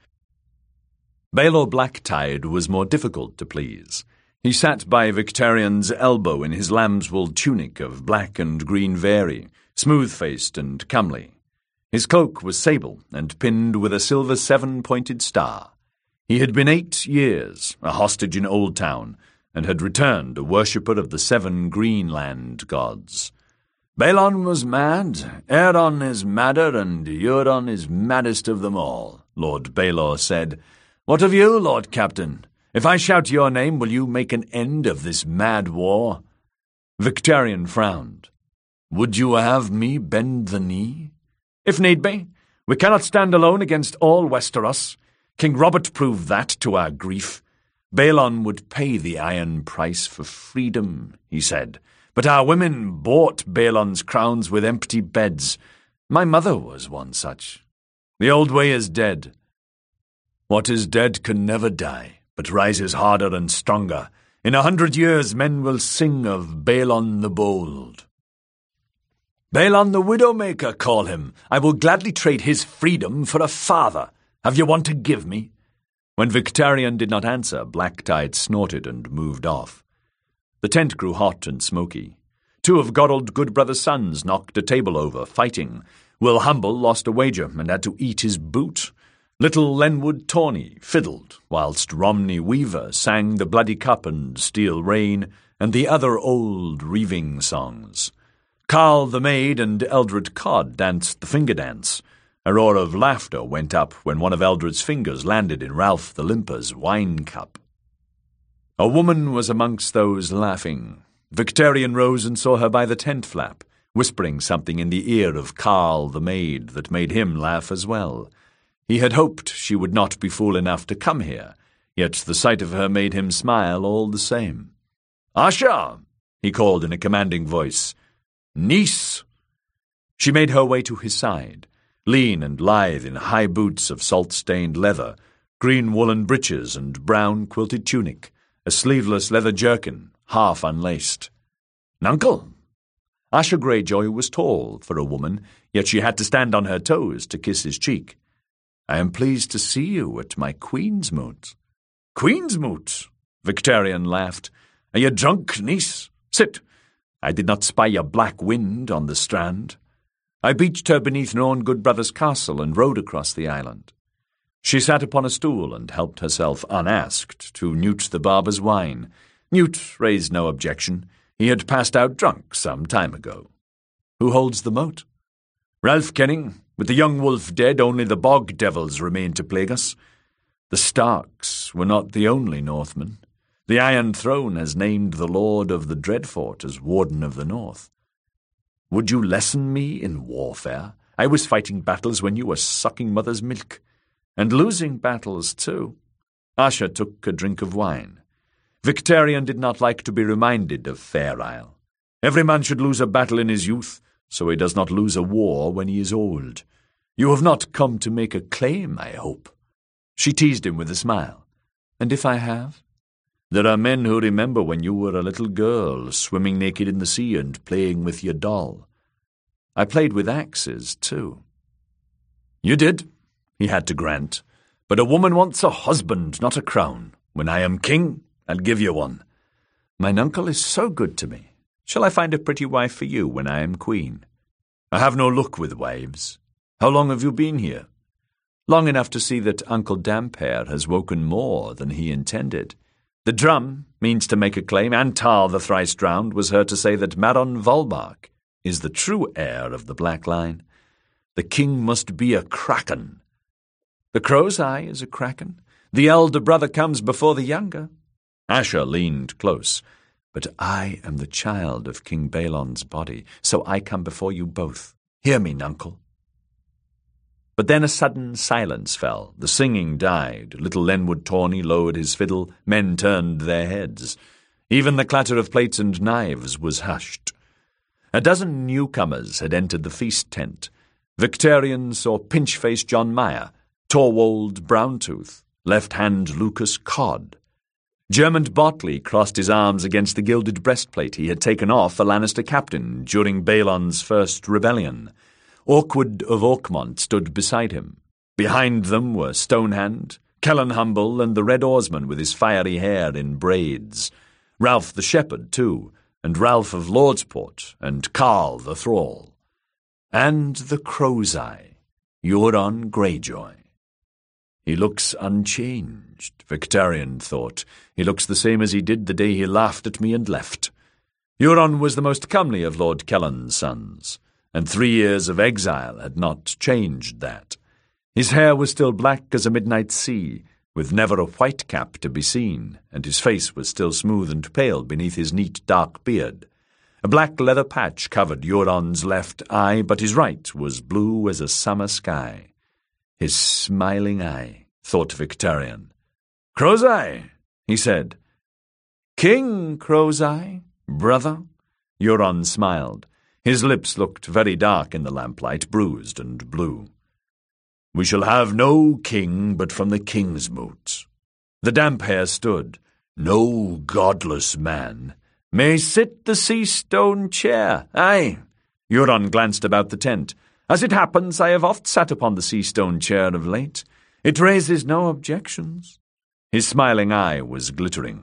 Baelor Blacktide was more difficult to please. He sat by Victarion's elbow in his lamb's-wool tunic of black and green vary, smooth-faced and comely. His cloak was sable and pinned with a silver 7-pointed star. He had been 8 years a hostage in Oldtown, and had returned a worshipper of the 7 Greenland gods. Balon was mad, Aeron is madder, and Euron is maddest of them all, Lord Baelor said. What of you, Lord Captain? If I shout your name, will you make an end of this mad war? Victarion frowned. Would you have me bend the knee? If need be. We cannot stand alone against all Westeros. King Robert proved that to our grief. Balon would pay the iron price for freedom, he said. But our women bought Balon's crowns with empty beds. My mother was one such. The old way is dead. What is dead can never die, but rises harder and stronger. In 100 years men will sing of Balon the Bold. Balon the Widowmaker, call him. I will gladly trade his freedom for a father. Have you one to give me? When Victarion did not answer, Blacktide snorted and moved off. The tent grew hot and smoky. 2 of Goddald Goodbrother's sons knocked a table over, fighting. Will Humble lost a wager and had to eat his boot. Little Lenwood Tawny fiddled, whilst Romney Weaver sang the Bloody Cup and Steel Rain, and the other old reaving songs. Carl the Maid and Eldred Codd danced the finger dance. A roar of laughter went up when one of Eldred's fingers landed in Ralph the Limper's wine cup. A woman was amongst those laughing. Victarion rose and saw her by the tent flap, whispering something in the ear of Carl the Maid that made him laugh as well. He had hoped she would not be fool enough to come here, yet the sight of her made him smile all the same. "Asha!" he called in a commanding voice. "Niece!" She made her way to his side, lean and lithe in high boots of salt-stained leather, green woolen breeches and brown quilted tunic, a sleeveless leather jerkin, half unlaced. "Nuncle!" Asha Greyjoy was tall for a woman, yet she had to stand on her toes to kiss his cheek. "I am pleased to see you at my Queen's moot." "Queen's moot?" Victarion laughed. "Are you drunk, niece? Sit. I did not spy a black wind on the strand. I beached her beneath Norn Goodbrother's castle and rode across the island." She sat upon a stool and helped herself unasked to Newt the barber's wine. Newt raised no objection. He had passed out drunk some time ago. "Who holds the moat?" "Ralph Kenning. With the young wolf dead, only the bog devils remain to plague us. The Starks were not the only Northmen. The Iron Throne has named the Lord of the Dreadfort as Warden of the North. Would you lesson me in warfare? I was fighting battles when you were sucking mother's milk. And losing battles, too." Asha took a drink of wine. Victarion did not like to be reminded of Fair Isle. Every man should lose a battle in his youth, so he does not lose a war when he is old. You have not come to make a claim, I hope. She teased him with a smile. "And if I have?" "There are men who remember when you were a little girl, swimming naked in the sea and playing with your doll. I played with axes, too." "You did," he had to grant. "But a woman wants a husband, not a crown. When I am king, I'll give you one." "My nuncle is so good to me. Shall I find a pretty wife for you when I am queen?" "I have no luck with wives. How long have you been here?" "Long enough to see that Uncle Damphair has woken more than he intended. The drum means to make a claim, and Tar the thrice-drowned was heard to say that Maron Volmark is the true heir of the Black Line. The king must be a kraken. The crow's eye is a kraken. The elder brother comes before the younger." Asha leaned close. "But I am the child of King Balon's body, so I come before you both. Hear me, nuncle." But then a sudden silence fell. The singing died. Little Lenwood Tawny lowered his fiddle. Men turned their heads. Even the clatter of plates and knives was hushed. A dozen newcomers had entered the feast tent. Victarion saw pinch-faced John Meyer, Torwald Browntooth, left-hand Lucas Codd. Germond Botley crossed his arms against the gilded breastplate he had taken off a Lannister captain during Balon's first rebellion. Orkwood of Orkmont stood beside him. Behind them were Stonehand, Kellen Humble, and the Red Oarsman with his fiery hair in braids. Ralph the Shepherd, too, and Ralph of Lordsport, and Carl the Thrall. And the Crow's Eye, Euron Greyjoy. He looks unchanged, Victarion thought. He looks the same as he did the day he laughed at me and left. Euron was the most comely of Lord Kellan's sons, and 3 years of exile had not changed that. His hair was still black as a midnight sea, with never a white cap to be seen, and his face was still smooth and pale beneath his neat dark beard. A black leather patch covered Euron's left eye, but his right was blue as a summer sky. His smiling eye, thought Victarion. "Crow's-Eye," he said. "King Crow's-Eye, brother?" Euron smiled. His lips looked very dark in the lamplight, bruised and blue. "We shall have no king but from the king's moot." The Damphair stood. "No godless man may sit the sea-stone chair." "Aye." Euron glanced about the tent. "As it happens, I have oft sat upon the sea-stone chair of late. It raises no objections." His smiling eye was glittering.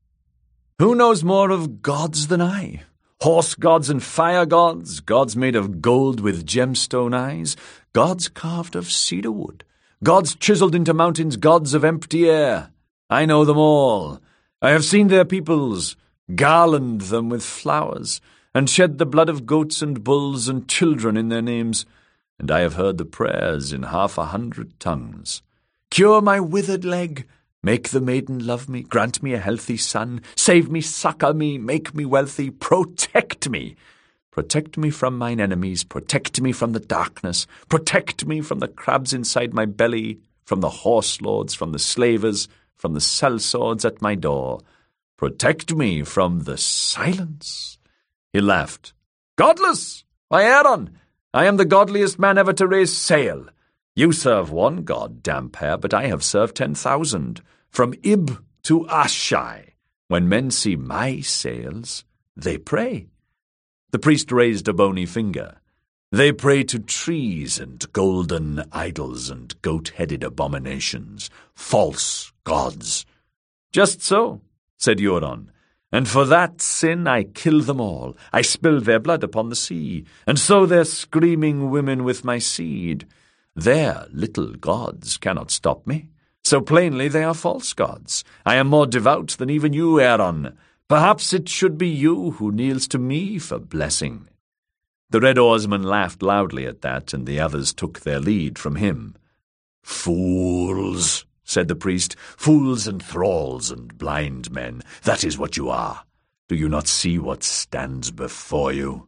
"Who knows more of gods than I? Horse gods and fire gods, gods made of gold with gemstone eyes, gods carved of cedar wood, gods chiseled into mountains, gods of empty air. I know them all. I have seen their peoples, garland them with flowers, and shed the blood of goats and bulls and children in their names, and I have heard the prayers in 500 tongues. Cure my withered leg, make the maiden love me, grant me a healthy son, save me, succour me, make me wealthy, protect me. Protect me from mine enemies, protect me from the darkness, protect me from the crabs inside my belly, from the horse lords, from the slavers, from the sellswords at my door. Protect me from the silence." He laughed. "Godless! Why, Aeron, I am the godliest man ever to raise sail. You serve one god, Damphair, but I have served 10,000, from Ib to Asshai. When men see my sails, they pray." The priest raised a bony finger. "They pray to trees and golden idols and goat-headed abominations, false gods." "Just so," said Euron, "and for that sin I kill them all. I spill their blood upon the sea, and sow their screaming women with my seed. Their little gods cannot stop me. So plainly they are false gods. I am more devout than even you, Aeron. Perhaps it should be you who kneels to me for blessing." The Red Oarsman laughed loudly at that, and the others took their lead from him. "Fools," said the priest, "fools and thralls and blind men, that is what you are. Do you not see what stands before you?"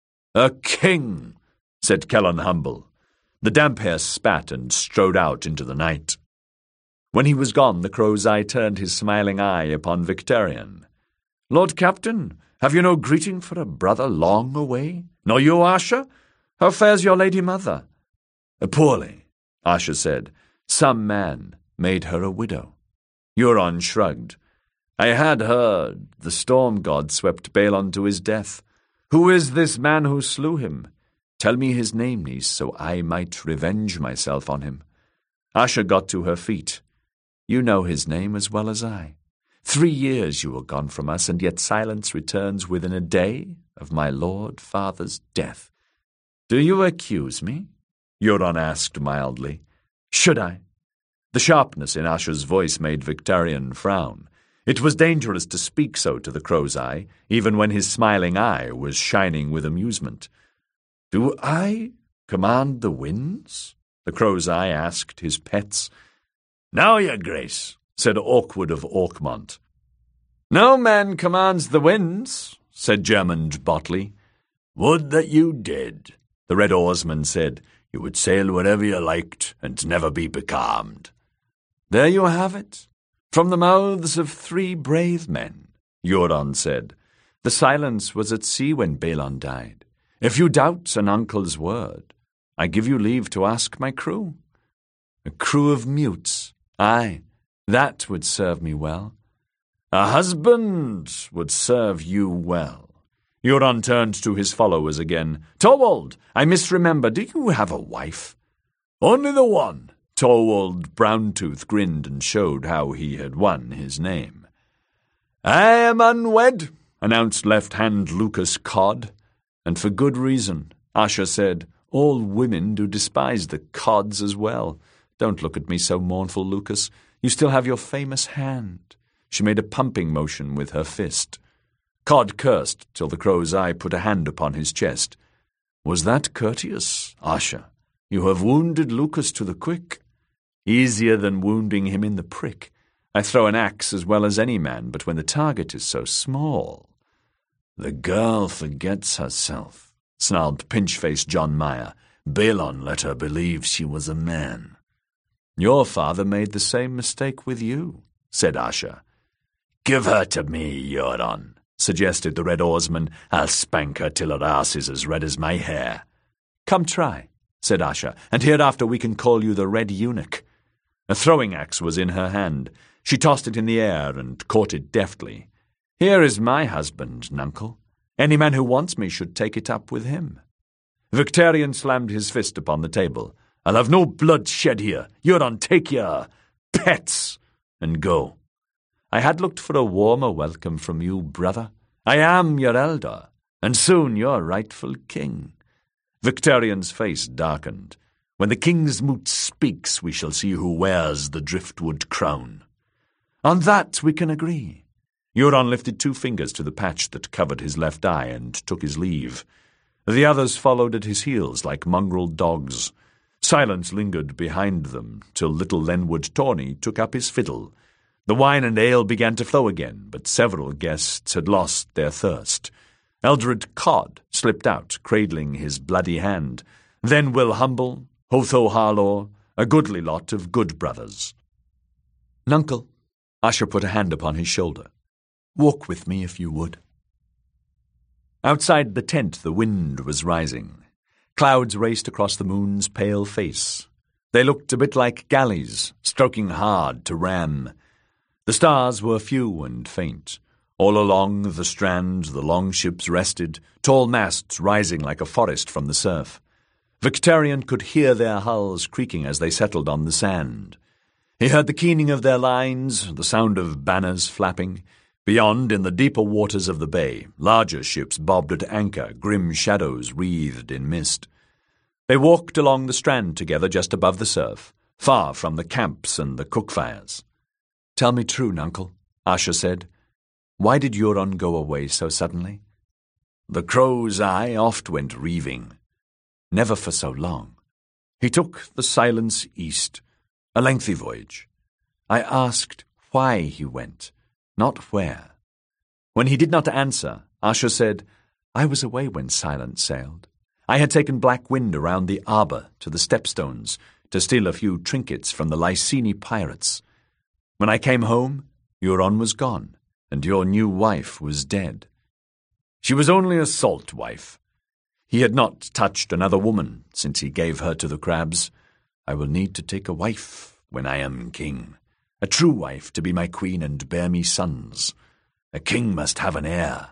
"A king," said Kellan Humble. The Damphair spat and strode out into the night. When he was gone, the Crow's-Eye turned his smiling eye upon Victarion. "Lord Captain, have you no greeting for a brother long away? Nor you, Asha? How fares your lady mother?" "Poorly," Asha said. "Some man made her a widow." Euron shrugged. "I had heard the storm god swept Balon to his death. Who is this man who slew him? Tell me his name, niece, so I might revenge myself on him." Asha got to her feet. "You know his name as well as I. 3 years you were gone from us, and yet silence returns within a day of my lord father's death." "Do you accuse me?" Euron asked mildly. "Should I?" The sharpness in Asha's voice made Victarion frown. It was dangerous to speak so to the Crow's-Eye, even when his smiling eye was shining with amusement. "Do I command the winds?" the Crow's-Eye asked his pets. "Now, your grace," said Awkward of Orkmont. "No man commands the winds," said Germund Botley. "Would that you did," the Red Oarsman said. "You would sail wherever you liked and never be becalmed." "There you have it, from the mouths of 3 brave men," Euron said. "The silence was at sea when Balon died. If you doubt an uncle's word, I give you leave to ask my crew." "A crew of mutes? Aye, that would serve me well." "A husband would serve you well." Euron turned to his followers again. "Torwald, I misremember, do you have a wife?" "Only the one." Torwald Browntooth grinned and showed how he had won his name. "I am unwed," announced Left-Hand Lucas Codd. "And for good reason," Asha said. "All women do despise the Codds as well. Don't look at me so mournful, Lucas. You still have your famous hand." She made a pumping motion with her fist. Cod cursed till the crow's eye put a hand upon his chest. "Was that courteous, Asher? You have wounded Lucas to the quick. Easier than wounding him in the prick. I throw an axe as well as any man, but when the target is so small—" "The girl forgets herself," snarled pinch-faced John Meyer. "Balon let her believe she was a man." "Your father made the same mistake with you," said Asher. "Give her to me, Euron," suggested the Red Oarsman. "I'll spank her till her ass is as red as my hair." "Come try," said Asher, "and hereafter we can call you the Red Eunuch." A throwing-axe was in her hand. She tossed it in the air and caught it deftly. "Here is my husband, Nuncle. Any man who wants me should take it up with him." Victarion slammed his fist upon the table. "I'll have no blood shed here. Euron, take your pets and go. I had looked for a warmer welcome from you, brother. I am your elder, and soon your rightful king." Victarion's face darkened. "When the king's moot speaks, we shall see who wears the driftwood crown." "On that we can agree." Euron lifted 2 fingers to the patch that covered his left eye and took his leave. The others followed at his heels like mongrel dogs. Silence lingered behind them till little Lenwood Tawny took up his fiddle. The wine and ale began to flow again, but several guests had lost their thirst. Eldred Cod slipped out, cradling his bloody hand. Then Will Humble, Hotho Harlaw, a goodly lot of good brothers. "Nuncle," Asher put a hand upon his shoulder. "Walk with me if you would." Outside the tent the wind was rising. Clouds raced across the moon's pale face. They looked a bit like galleys, stroking hard to ram. The stars were few and faint. All along the strand the longships rested, tall masts rising like a forest from the surf. Victarion could hear their hulls creaking as they settled on the sand. He heard the keening of their lines, the sound of banners flapping. Beyond, in the deeper waters of the bay, larger ships bobbed at anchor, grim shadows wreathed in mist. They walked along the strand together just above the surf, far from the camps and the cook-fires. "Tell me true, Nuncle," Asher said. "Why did Euron go away so suddenly?" The crow's eye oft went reaving. Never for so long. He took the silence east, a lengthy voyage. I asked why he went, not where. When he did not answer, Asher said, "I was away when Silence sailed. I had taken Black Wind around the arbour to the Stepstones to steal a few trinkets from the Lyseni pirates. When I came home, Euron was gone, and your new wife was dead. She was only a salt wife. He had not touched another woman since he gave her to the crabs. I will need to take a wife when I am king, a true wife to be my queen and bear me sons. A king must have an heir."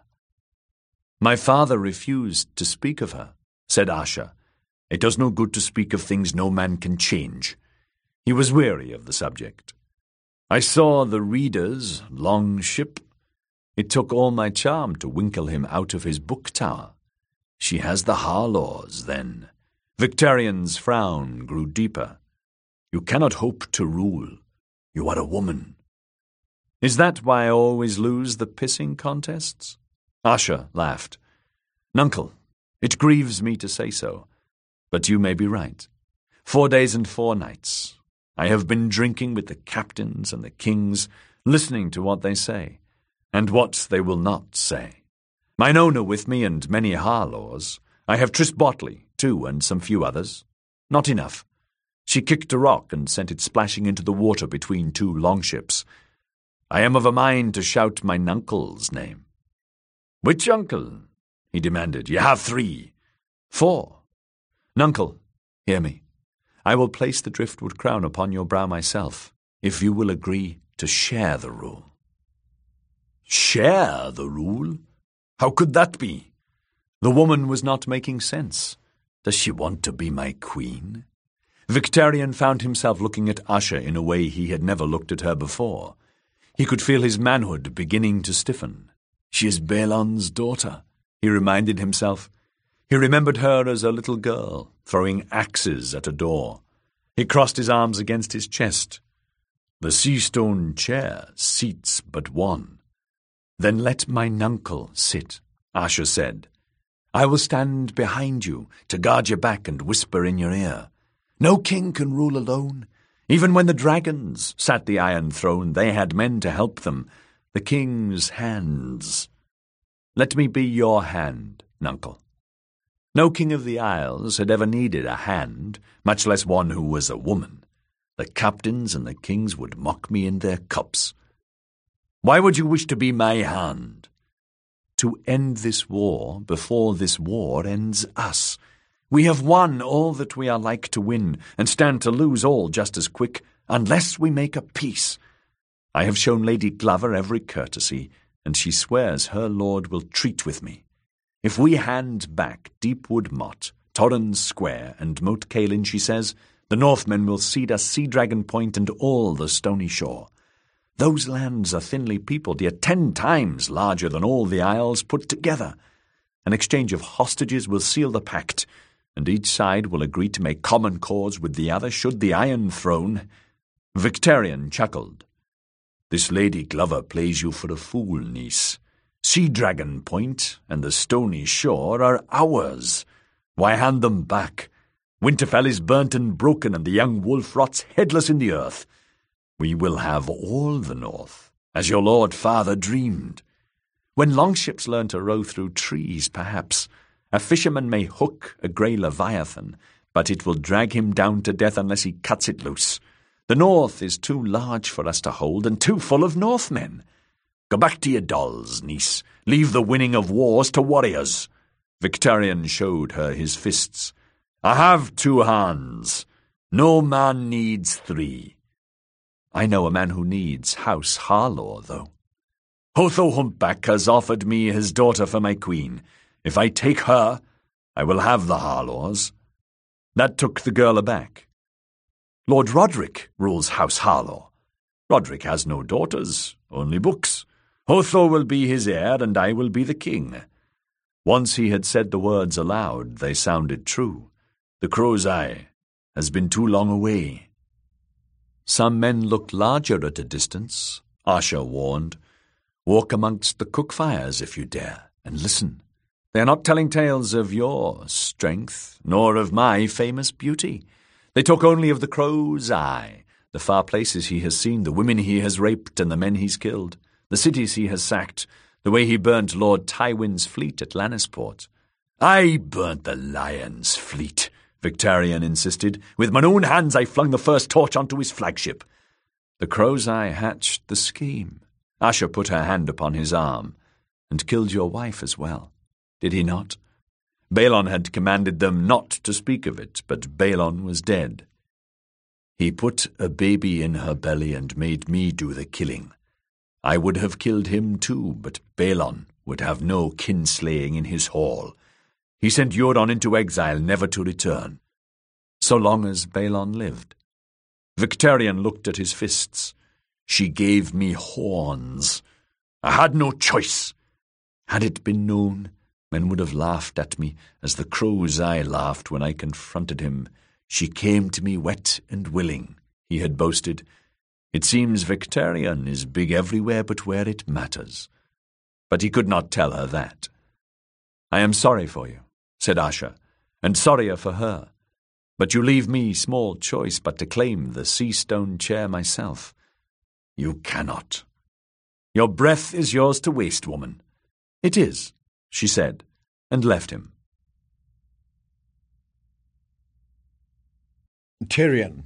"My father refused to speak of her," said Asher. "It does no good to speak of things no man can change." He was weary of the subject. "I saw the reader's long ship. It took all my charm to winkle him out of his book tower. She has the Harlaws, then." Victarion's frown grew deeper. "You cannot hope to rule. You are a woman." "Is that why I always lose the pissing contests?" Asher laughed. "Nuncle, it grieves me to say so, but you may be right. 4 days and 4 nights. I have been drinking with the captains and the kings, listening to what they say, and what they will not say. Mine owner with me and many Harlaws. I have Tris Botley, too, and some few others. Not enough." She kicked a rock and sent it splashing into the water between 2 longships. "I am of a mind to shout my nuncle's name." "Which uncle?" he demanded. "You have 3. 4. Nuncle, hear me. I will place the driftwood crown upon your brow myself, if you will agree to share the rule." "Share the rule? How could that be?" The woman was not making sense. Does she want to be my queen? Victarion found himself looking at Asher in a way he had never looked at her before. He could feel his manhood beginning to stiffen. She is Balon's daughter, he reminded himself. He remembered her as a little girl, throwing axes at a door. He crossed his arms against his chest. "The sea-stone chair seats but one. Then let my nuncle sit, Asher said. I will stand behind you to guard your back and whisper in your ear. No king can rule alone. Even when the dragons sat the Iron Throne, they had men to help them, the king's hands. Let me be your hand, nuncle. No king of the Isles had ever needed a hand, much less one who was a woman. The captains and the kings would mock me in their cups. Why would you wish to be my hand? To end this war before this war ends us. We have won all that we are like to win, and stand to lose all just as quick, unless we make a peace. I have shown Lady Glover every courtesy, and she swears her lord will treat with me. If we hand back Deepwood Motte, Torrens Square, and Moat Cailin, she says, the Northmen will cede us Sea Dragon Point and all the stony shore. Those lands are thinly peopled, yet 10 times larger than all the isles put together. An exchange of hostages will seal the pact, and each side will agree to make common cause with the other should the Iron Throne. Victarion chuckled. This Lady Glover plays you for a fool, niece. Sea Dragon Point and the stony shore are ours. Why hand them back? Winterfell is burnt and broken, and the young wolf rots headless in the earth. We will have all the north, as your lord father dreamed. When longships learn to row through trees, perhaps, a fisherman may hook a grey leviathan, but it will drag him down to death unless he cuts it loose. The north is too large for us to hold, and too full of Northmen. Go back to your dolls, niece. Leave the winning of wars to warriors. Victarion showed her his fists. I have 2 hands. No man needs 3. I know a man who needs House Harlaw, though. Hotho Humpback has offered me his daughter for my queen. If I take her, I will have the Harlaws. That took the girl aback. Lord Roderick rules House Harlaw. Roderick has no daughters, only books. Hotho will be his heir, and I will be the king. Once he had said the words aloud, they sounded true. The Crow's Eye has been too long away. Some men looked larger at a distance, Asher warned. Walk amongst the cook fires if you dare, and listen. They are not telling tales of your strength, nor of my famous beauty. They talk only of the Crow's Eye, the far places he has seen, the women he has raped and the men he's killed, the cities he has sacked, the way he burnt Lord Tywin's fleet at Lannisport. I burnt the Lion's fleet, Victarion insisted. With my own hands I flung the first torch onto his flagship. The Crow's Eye hatched the scheme. Asher put her hand upon his arm. And killed your wife as well, did he not? Balon had commanded them not to speak of it, but Balon was dead. He put a baby in her belly and made me do the killing. I would have killed him too, but Balon would have no kinslaying in his hall. He sent Euron into exile, never to return. So long as Balon lived. Victarion looked at his fists. She gave me horns. I had no choice. Had it been known, men would have laughed at me, as the Crow's Eye laughed when I confronted him. She came to me wet and willing, he had boasted. It seems Victarion is big everywhere but where it matters. But he could not tell her that. I am sorry for you, said Asher, and sorrier for her. But you leave me small choice but to claim the sea-stone chair myself. You cannot. Your breath is yours to waste, woman. It is, she said, and left him. Tyrion.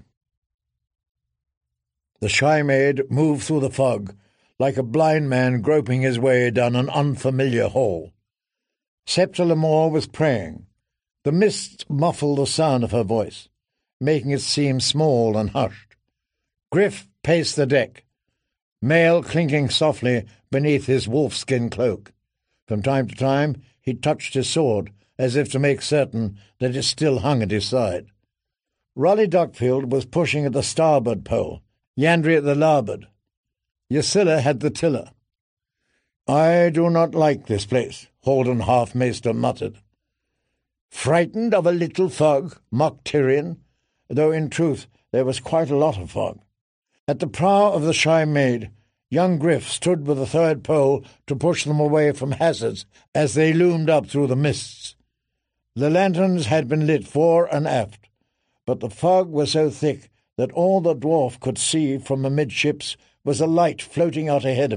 The Shy Maid moved through the fog, like a blind man groping his way down an unfamiliar hall. Septa Lemore was praying. The mist muffled the sound of her voice, making it seem small and hushed. Griff paced the deck, mail clinking softly beneath his wolfskin cloak. From time to time he touched his sword, as if to make certain that it still hung at his side. Rolly Duckfield was pushing at the starboard pole, Yandri at the larboard. Ysilla had the tiller. "I do not like this place," Holden Half-Maester muttered. "Frightened of a little fog?" mocked Tyrion, though in truth there was quite a lot of fog. At the prow of the Shy Maid, Young Griff stood with the third pole to push them away from hazards as they loomed up through the mists. The lanterns had been lit fore and aft, but the fog was so thick that all the dwarf could see from amidships was a light floating out ahead of